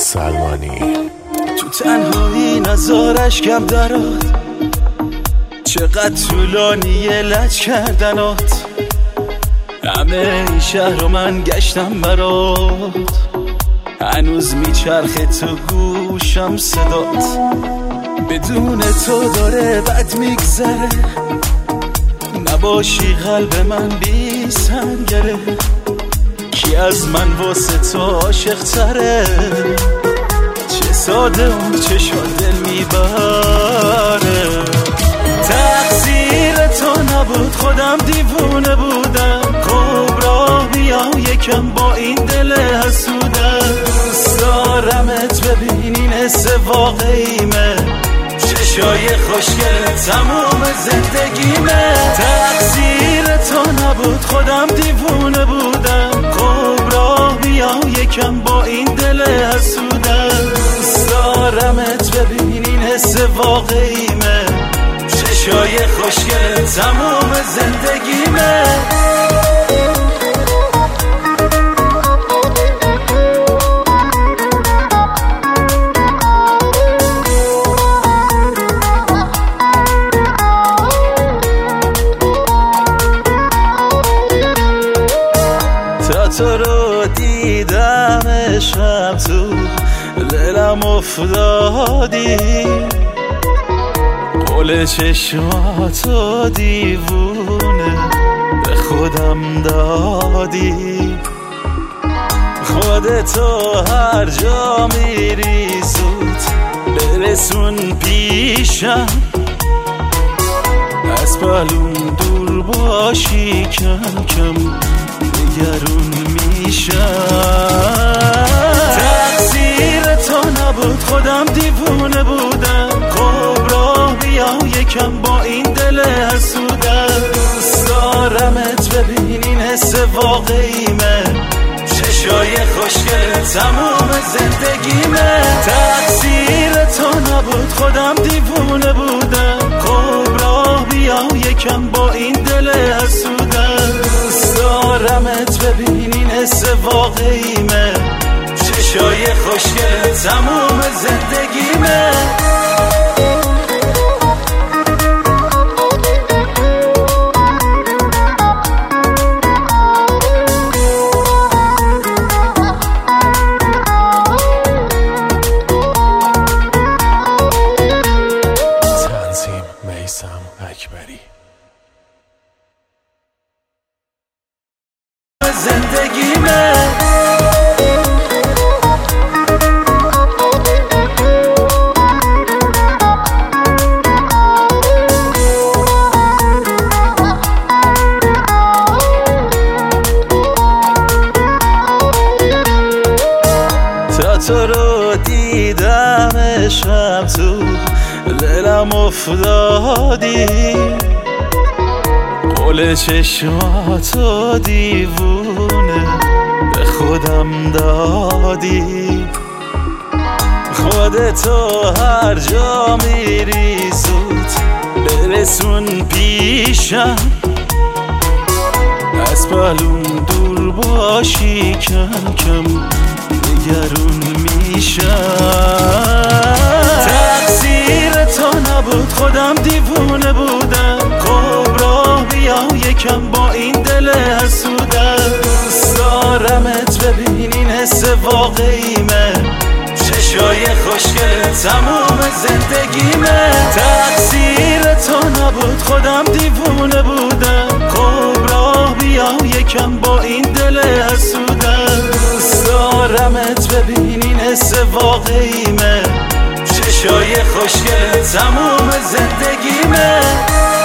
سلمانی تو تنهایی نزارش کم درات، چقدر طولانیه لج کردنات. همه این شهر رو من گشتم برات، هنوز میچرخه تو گوشم صدات. بدون تو داره بد میگذره، نباشی قلب من بی سنگره. کی از من واسه تو عاشق تره، چه ساده اون چشم دل میبره. تقصیر تو نبود، خودم دیوونه بودم. خب راه بیا یکم با این دل حسودم. دوست دارمت ببین این حس واقعیمه، چشای خوشگل تموم زندگیمه. تقصیر تو نبود، خودم دیوونه بودم. خب راه بیا یکم با این دل حسودم. دوست دارمت ببین این حس واقعیمه، چشای خوشگل تموم زندگیمه. تو رو دیدم عشقم، تو دلم افتادی. قول چشماتو دیوونه به خودم دادی. خودتو هر جا میری زود برسون پیشم. از بالون دور باشی کم کم نگرون میشم. تقصیر تو نبود، خودم دیوونه بودم. خب راه بیا یکم با این دل حسودم. دوست دارمت ببین این حس واقعیمه، چشای خوشگل تموم زندگیمه. تقصیر تو نبود، خودم دیوونه بودم. خب راه بیا یکم با این دل حسودم. دوست دارمت ببین این حس واقعیمه، چشای خوشگل تموم زندگیمه. تنظیم میثم اکبری. زندگیمه تا تو رو دیدم عشقم، تو دلم افتادی. قول چشماتو دیوونه به خودم دادی. خودتو هر جا میری زود برسون پیشم. از بالون دور باشی کم کم نگرون میشم. تقصیر تو نبود، خودم دیوونه بودم. خب راه بیا یکم با این دل حسودم. دوست دارمت ببین این حس واقعیمه، چشای خوشگل تموم زندگیمه. تقصیر تو نبود، خودم دیوونه بودم. خب راه بیا یکم با این دل حسودم. دوست دارمت ببین این حس واقعیمه، چشای خوشگل تموم زندگیمه.